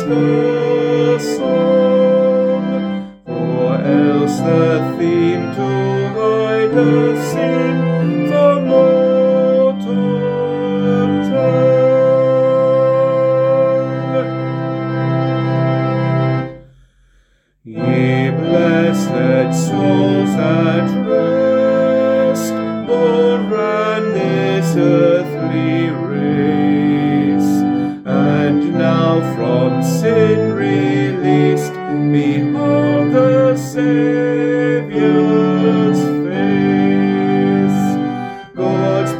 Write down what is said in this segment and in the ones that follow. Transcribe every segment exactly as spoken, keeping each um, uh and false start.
the song, or else the theme to hide the sin for mortal tongue. Ye blessed souls at rest, o'erran this earthly race, and now from sin released, behold the Saviour's face. God's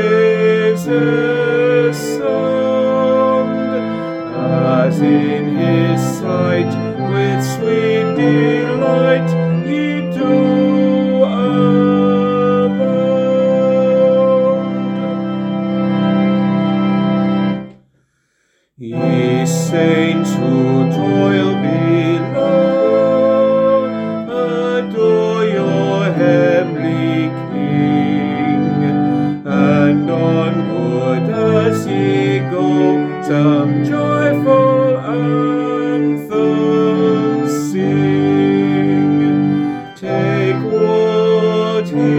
praises sung, as in his sight with sweet delight ye do abound. Ye saints who toil below, adore your heavenly King, and onward as ye go, some joyful anthem sing. Take what he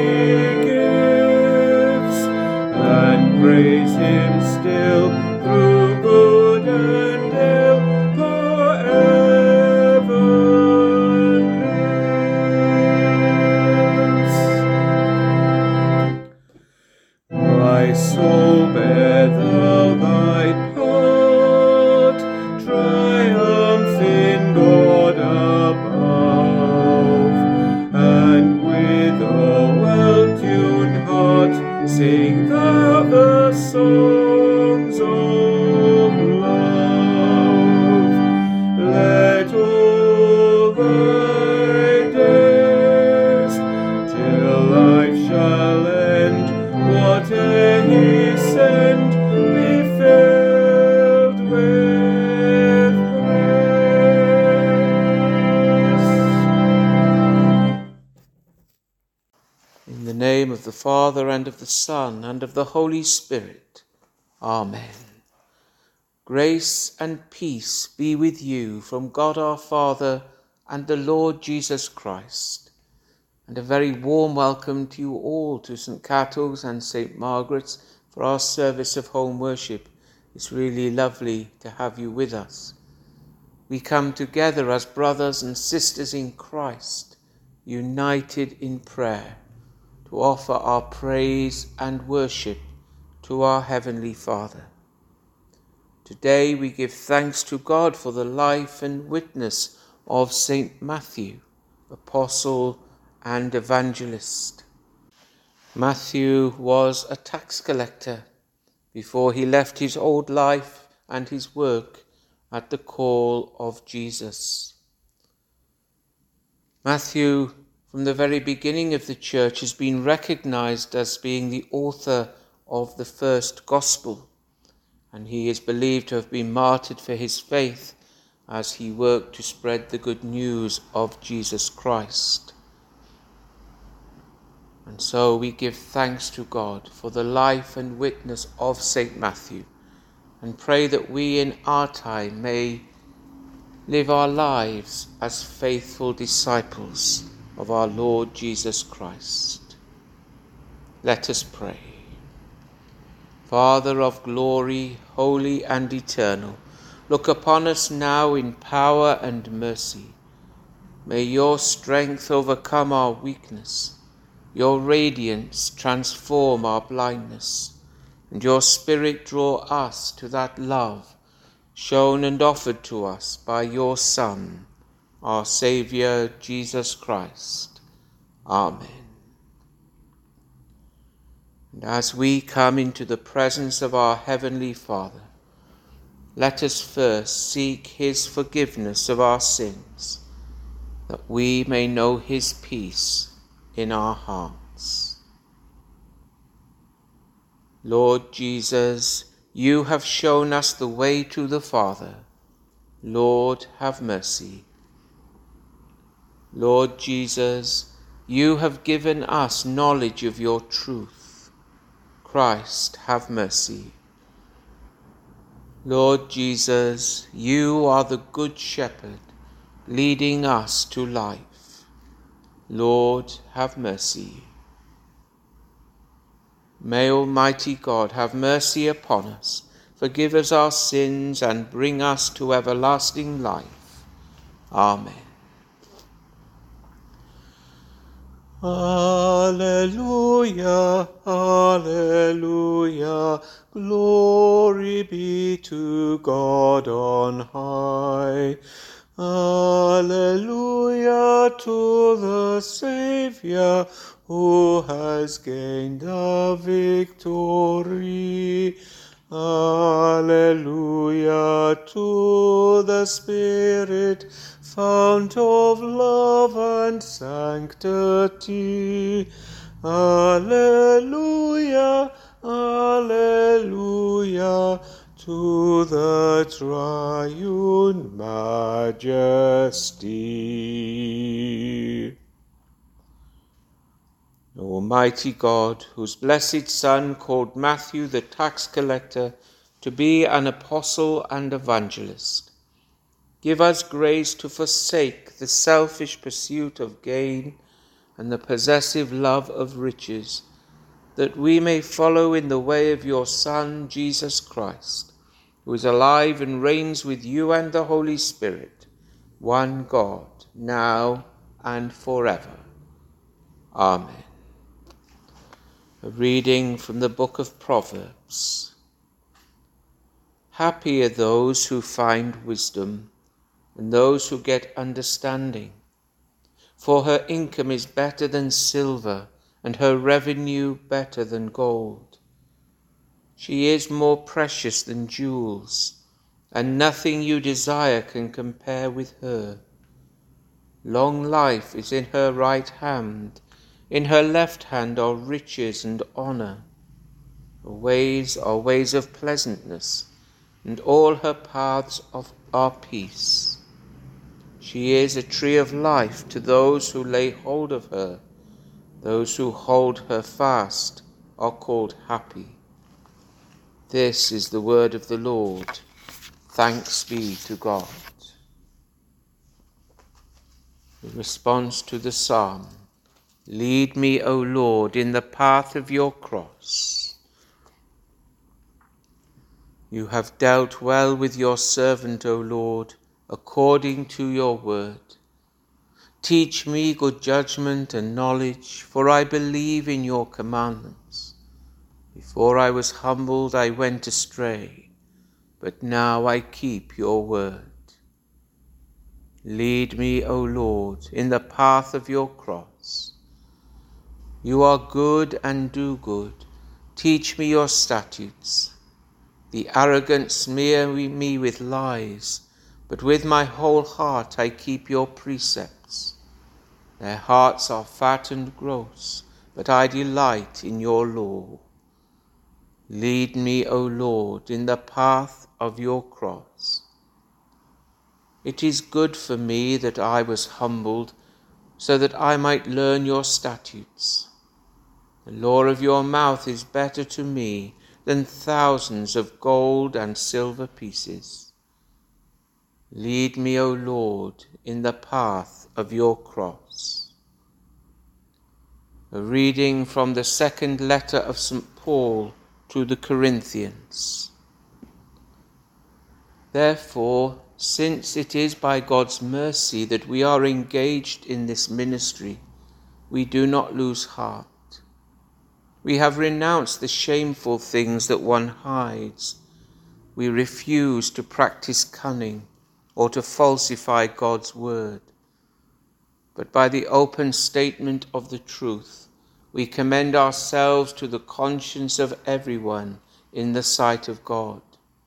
gives, and praise him still through good and ill, forever lives. My soul, bear thou thy part, triumph in God above, and with a well-tuned heart sing thou the songs of love. Let all thy days, till life shall end, whate'er he send, be filled with praise. In the name of the Father, and of the Son, and of the Holy Spirit. Amen. Grace and peace be with you from God our Father and the Lord Jesus Christ. And a very warm welcome to you all to Saint Cato's and Saint Margaret's for our service of home worship. It's really lovely to have you with us. We come together as brothers and sisters in Christ, united in prayer, to offer our praise and worship to our Heavenly Father. Today we give thanks to God for the life and witness of Saint Matthew, apostle and evangelist. Matthew was a tax collector before he left his old life and his work at the call of Jesus. Matthew, from the very beginning of the church, has been recognized as being the author of the first gospel, and he is believed to have been martyred for his faith as he worked to spread the good news of Jesus Christ. And so we give thanks to God for the life and witness of Saint Matthew, and pray that we in our time may live our lives as faithful disciples of our Lord Jesus Christ. Let us pray. Father of glory, holy and eternal, look upon us now in power and mercy. May your strength overcome our weakness, your radiance transform our blindness, and your Spirit draw us to that love shown and offered to us by your Son, our Saviour, Jesus Christ. Amen. And as we come into the presence of our Heavenly Father, let us first seek his forgiveness of our sins, that we may know his peace in our hearts. Lord Jesus, you have shown us the way to the Father. Lord, have mercy. Lord Jesus, you have given us knowledge of your truth. Christ, have mercy. Lord Jesus, you are the Good Shepherd, leading us to life. Lord, have mercy. May Almighty God have mercy upon us, forgive us our sins, and bring us to everlasting life. Amen. Alleluia, alleluia, glory be to God on high. Alleluia to the Saviour who has gained the victory. Alleluia to the Spirit, fount of love and sanctity. Alleluia, alleluia to the triune majesty. Almighty God, whose blessed Son called Matthew the tax collector to be an apostle and evangelist, give us grace to forsake the selfish pursuit of gain and the possessive love of riches, that we may follow in the way of your Son, Jesus Christ, who is alive and reigns with you and the Holy Spirit, one God, now and forever. Amen. A reading from the book of Proverbs. Happy are those who find wisdom, and those who get understanding. For her income is better than silver, and her revenue better than gold. She is more precious than jewels, and nothing you desire can compare with her. Long life is in her right hand, in her left hand are riches and honor. Her ways are ways of pleasantness, and all her paths of, are peace. She is a tree of life to those who lay hold of her. Those who hold her fast are called happy. This is the word of the Lord. Thanks be to God. The response to the psalm. Lead me, O Lord, in the path of your cross. You have dealt well with your servant, O Lord, according to your word. Teach me good judgment and knowledge, for I believe in your commandments. Before I was humbled, I went astray, but now I keep your word. Lead me, O Lord, in the path of your cross. You are good and do good. Teach me your statutes. The arrogant smear me with lies, but with my whole heart I keep your precepts. Their hearts are fat and gross, but I delight in your law. Lead me, O Lord, in the path of your cross. It is good for me that I was humbled, so that I might learn your statutes. The law of your mouth is better to me than thousands of gold and silver pieces. Lead me, O Lord, in the path of your cross. A reading from the second letter of Saint Paul to the Corinthians. Therefore, since it is by God's mercy that we are engaged in this ministry, we do not lose heart. We have renounced the shameful things that one hides. We refuse to practice cunning or to falsify God's word. But by the open statement of the truth, we commend ourselves to the conscience of everyone in the sight of God.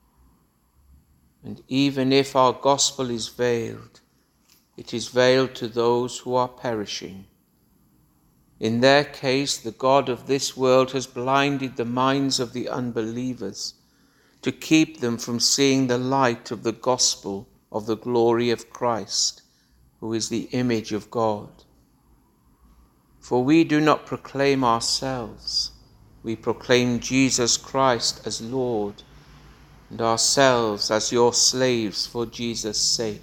And even if our gospel is veiled, it is veiled to those who are perishing. In their case, the God of this world has blinded the minds of the unbelievers to keep them from seeing the light of the gospel of the glory of Christ, who is the image of God. For we do not proclaim ourselves, we proclaim Jesus Christ as Lord, and ourselves as your slaves for Jesus' sake.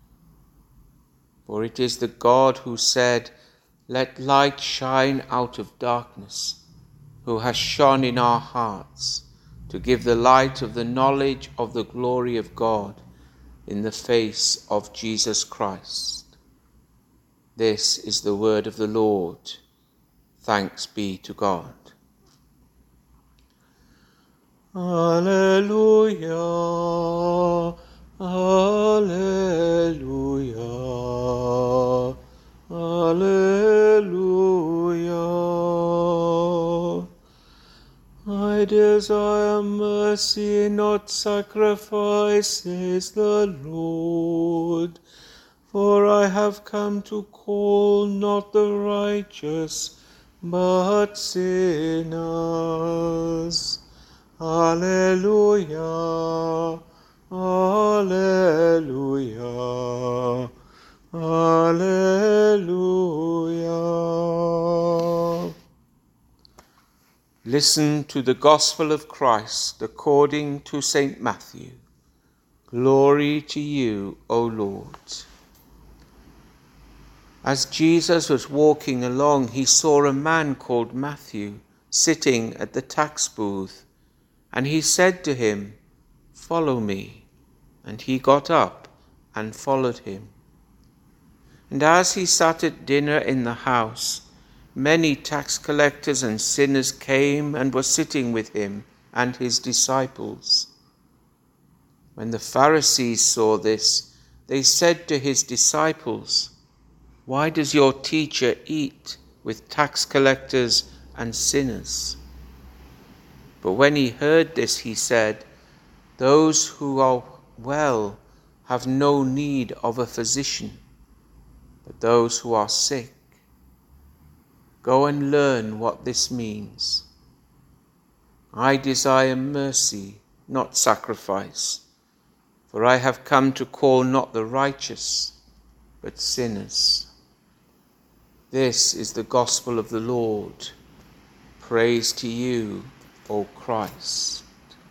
For it is the God who said, "Let light shine out of darkness," who has shone in our hearts to give the light of the knowledge of the glory of God in the face of Jesus Christ. This is the word of the Lord. Thanks be to God. Alleluia, alleluia, alleluia. I desire mercy, not sacrifice, says the Lord. For I have come to call not the righteous, but sinners. Alleluia, alleluia, alleluia. Listen to the Gospel of Christ according to Saint Matthew. Glory to you, O Lord. As Jesus was walking along, he saw a man called Matthew sitting at the tax booth, and he said to him, "Follow me." And he got up and followed him. And as he sat at dinner in the house, many tax collectors and sinners came and were sitting with him and his disciples. When the Pharisees saw this, they said to his disciples, "Why does your teacher eat with tax collectors and sinners?" But when he heard this, he said, "Those who are well have no need of a physician, but those who are sick. Go and learn what this means. I desire mercy, not sacrifice, for I have come to call not the righteous, but sinners." This is the gospel of the Lord. Praise to you, O Christ.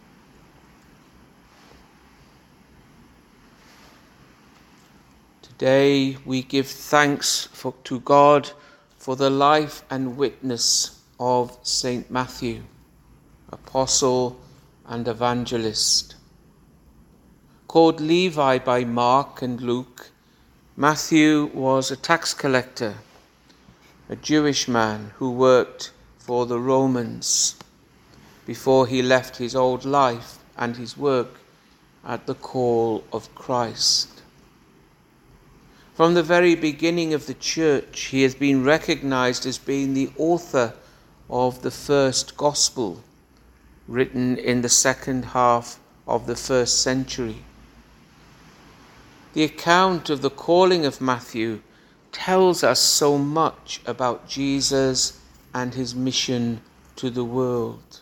Today we give thanks for, to God for the life and witness of Saint Matthew, apostle and evangelist. Called Levi by Mark and Luke, Matthew was a tax collector, a Jewish man who worked for the Romans before he left his old life and his work at the call of Christ. From the very beginning of the church, he has been recognized as being the author of the first gospel, written in the second half of the first century. The account of the calling of Matthew tells us so much about Jesus and his mission to the world.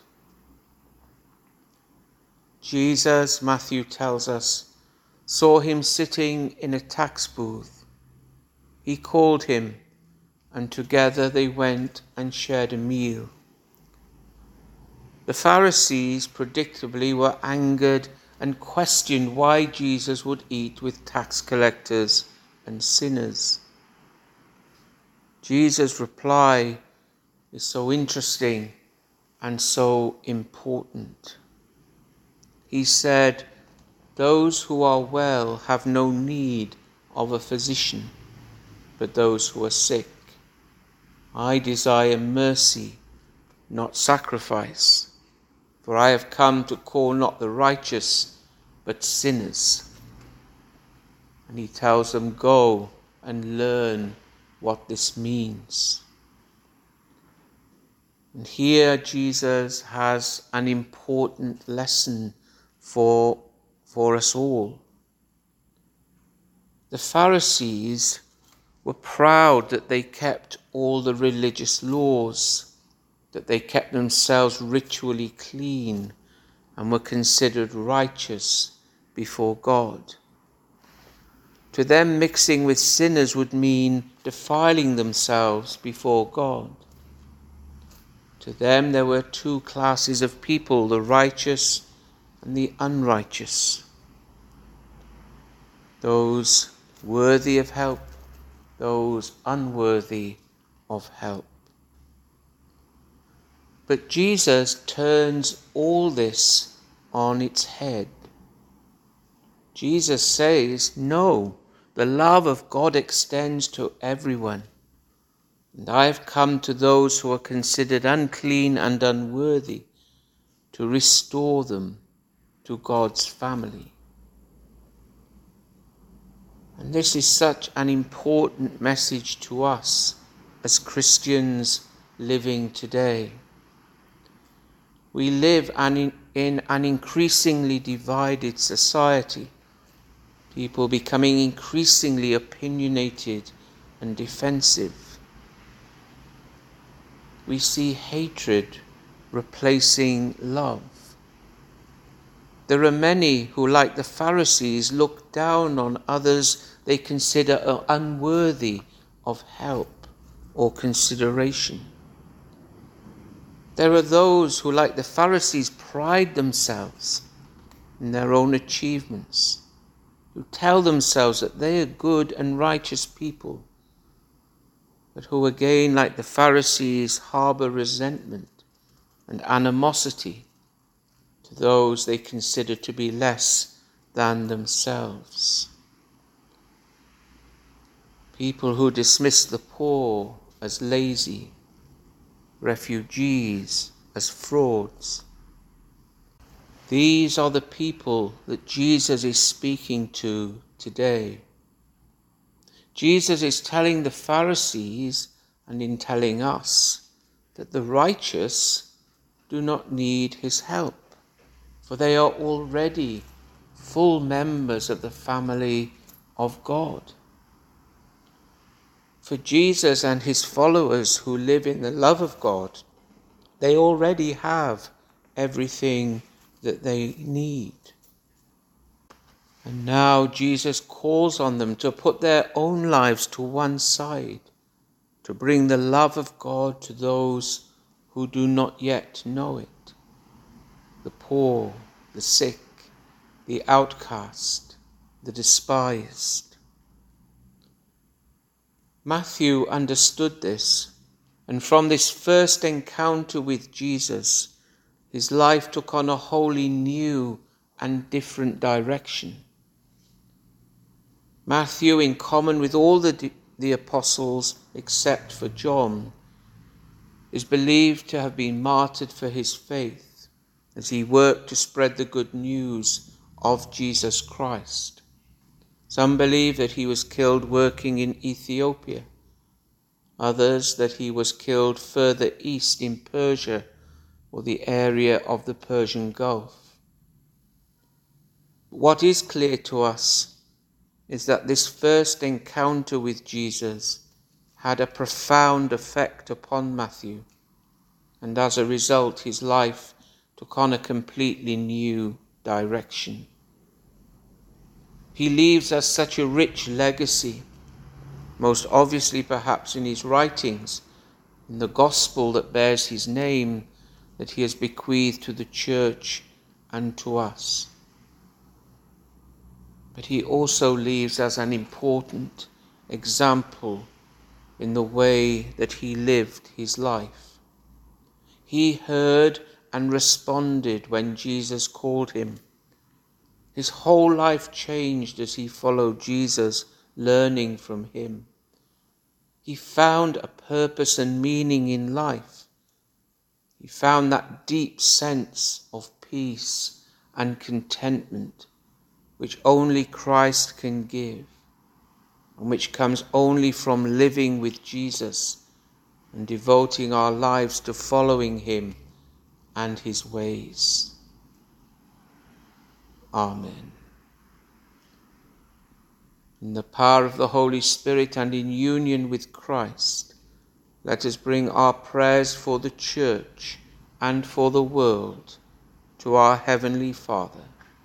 Jesus, Matthew tells us, saw him sitting in a tax booth. He called him, and together they went and shared a meal. The Pharisees, predictably, were angered and questioned why Jesus would eat with tax collectors and sinners. Jesus' reply is so interesting and so important. He said, "Those who are well have no need of a physician, but those who are sick. I desire mercy, not sacrifice, for I have come to call not the righteous, but sinners." And he tells them, "Go and learn what this means." And here Jesus has an important lesson for, for us all. The Pharisees were proud that they kept all the religious laws, that they kept themselves ritually clean and were considered righteous before God. To them, mixing with sinners would mean defiling themselves before God. To them, there were two classes of people, the righteous and the unrighteous, those worthy of help, those unworthy of help. But Jesus turns all this on its head. Jesus says, no, the love of God extends to everyone. And I have come to those who are considered unclean and unworthy to restore them to God's family. And this is such an important message to us as Christians living today. We live in an increasingly divided society, people becoming increasingly opinionated and defensive. We see hatred replacing love. There are many who, like the Pharisees, look down on others they consider unworthy of help or consideration. There are those who, like the Pharisees, pride themselves in their own achievements, who tell themselves that they are good and righteous people, but who again, like the Pharisees, harbour resentment and animosity to those they consider to be less than themselves. People who dismiss the poor as lazy, refugees as frauds. These are the people that Jesus is speaking to today. Jesus is telling the Pharisees, and in telling us, that the righteous do not need his help, for they are already full members of the family of God. For Jesus and his followers who live in the love of God, they already have everything that they need. And now Jesus calls on them to put their own lives to one side, to bring the love of God to those who do not yet know it. The poor, the sick, the outcast, the despised. Matthew understood this, and from this first encounter with Jesus, his life took on a wholly new and different direction. Matthew, in common with all the, the apostles except for John, is believed to have been martyred for his faith as he worked to spread the good news of Jesus Christ. Some believe that he was killed working in Ethiopia, others that he was killed further east in Persia or the area of the Persian Gulf. What is clear to us is that this first encounter with Jesus had a profound effect upon Matthew, and as a result his life took on a completely new direction. He leaves us such a rich legacy, most obviously perhaps in his writings, in the gospel that bears his name, that he has bequeathed to the church and to us. But he also leaves us an important example in the way that he lived his life. He heard and responded when Jesus called him. His whole life changed as he followed Jesus, learning from him. He found a purpose and meaning in life. He found that deep sense of peace and contentment which only Christ can give, and which comes only from living with Jesus and devoting our lives to following him and his ways. Amen. In the power of the Holy Spirit and in union with Christ, let us bring our prayers for the church and for the world to our Heavenly Father.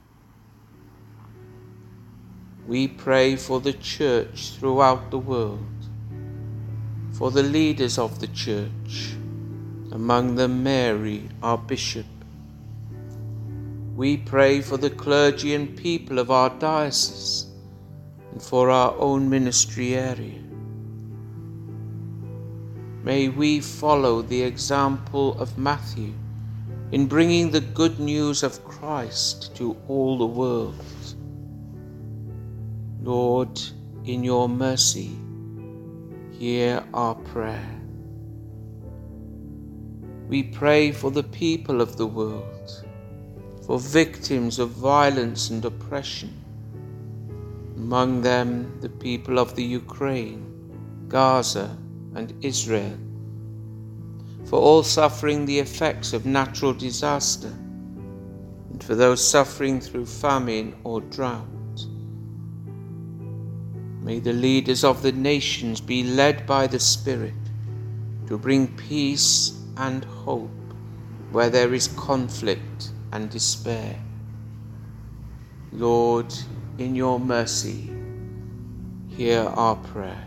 We pray for the church throughout the world, for the leaders of the church, among them Mary, our Bishop, we pray for the clergy and people of our diocese and for our own ministry area. May we follow the example of Matthew in bringing the good news of Christ to all the world. Lord, in your mercy, hear our prayer. We pray for the people of the world, for victims of violence and oppression, among them the people of the Ukraine, Gaza, and Israel, for all suffering the effects of natural disaster, and for those suffering through famine or drought. May the leaders of the nations be led by the Spirit to bring peace and hope where there is conflict and despair. Lord, in your mercy, hear our prayer.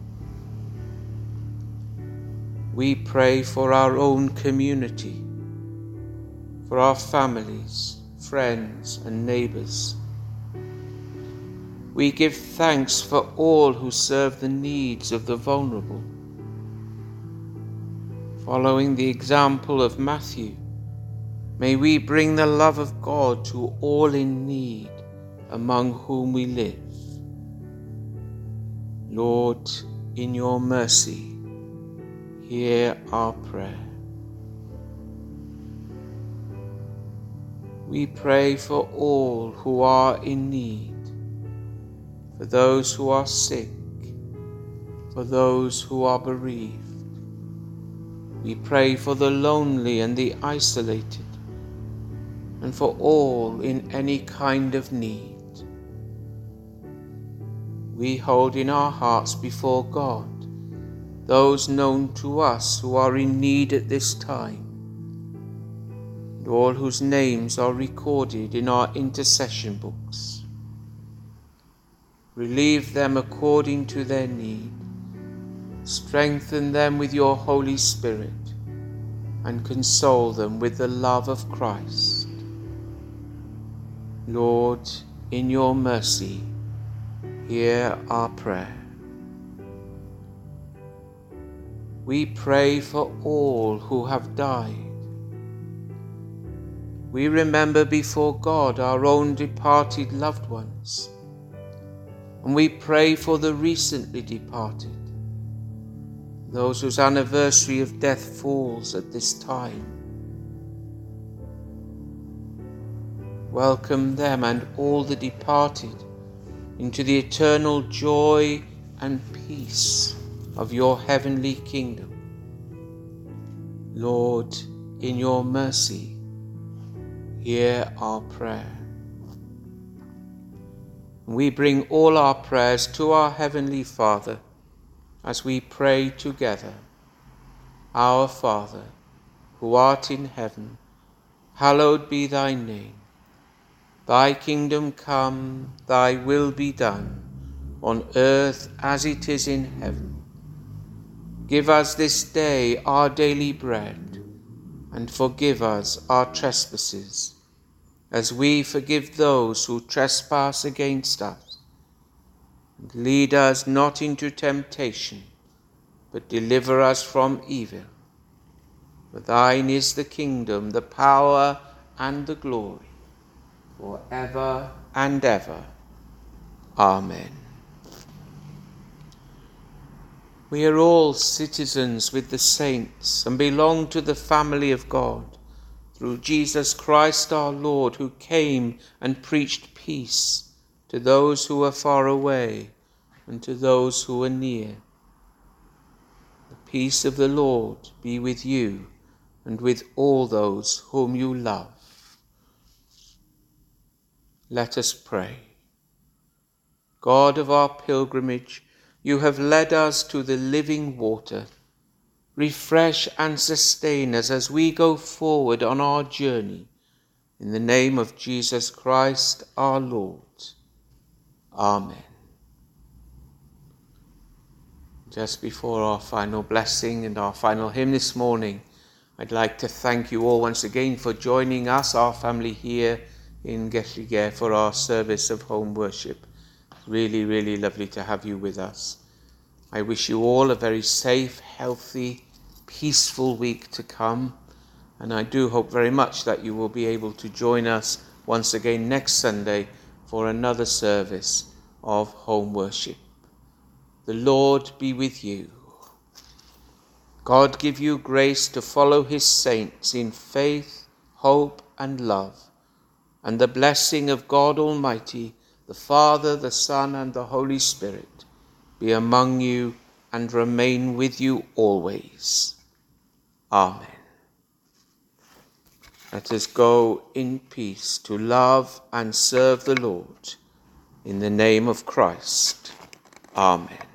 We pray for our own community, for our families, friends, and neighbors. We give thanks for all who serve the needs of the vulnerable. Following the example of Matthew, may we bring the love of God to all in need among whom we live. Lord, in your mercy, hear our prayer. We pray for all who are in need, for those who are sick, for those who are bereaved. We pray for the lonely and the isolated, and for all in any kind of need. We hold in our hearts before God those known to us who are in need at this time, and all whose names are recorded in our intercession books. Relieve them according to their need. Strengthen them with your Holy Spirit, and console them with the love of Christ. Lord, in your mercy, hear our prayer. We pray for all who have died. We remember before God our own departed loved ones, and we pray for the recently departed, those whose anniversary of death falls at this time. Welcome them and all the departed into the eternal joy and peace of your heavenly kingdom. Lord, in your mercy, hear our prayer. We bring all our prayers to our Heavenly Father as we pray together. Our Father, who art in heaven, hallowed be thy name. Thy kingdom come, thy will be done, on earth as it is in heaven. Give us this day our daily bread, and forgive us our trespasses, as we forgive those who trespass against us. And lead us not into temptation, but deliver us from evil. For thine is the kingdom, the power, and the glory, for ever and ever. Amen. We are all citizens with the saints and belong to the family of God, through Jesus Christ our Lord, who came and preached peace to those who are far away and to those who are near. The peace of the Lord be with you and with all those whom you love. Let us pray. God of our pilgrimage, you have led us to the living water. Refresh and sustain us as we go forward on our journey. In the name of Jesus Christ our Lord. Amen. Just before our final blessing and our final hymn this morning, I'd like to thank you all once again for joining us, our family here, in Gethlygare for our service of home worship. Really, really lovely to have you with us. I wish you all a very safe, healthy, peaceful week to come. And I do hope very much that you will be able to join us once again next Sunday for another service of home worship. The Lord be with you. God give you grace to follow his saints in faith, hope, and love. And the blessing of God Almighty, the Father, the Son, and the Holy Spirit be among you and remain with you always. Amen. Let us go in peace to love and serve the Lord. In the name of Christ. Amen.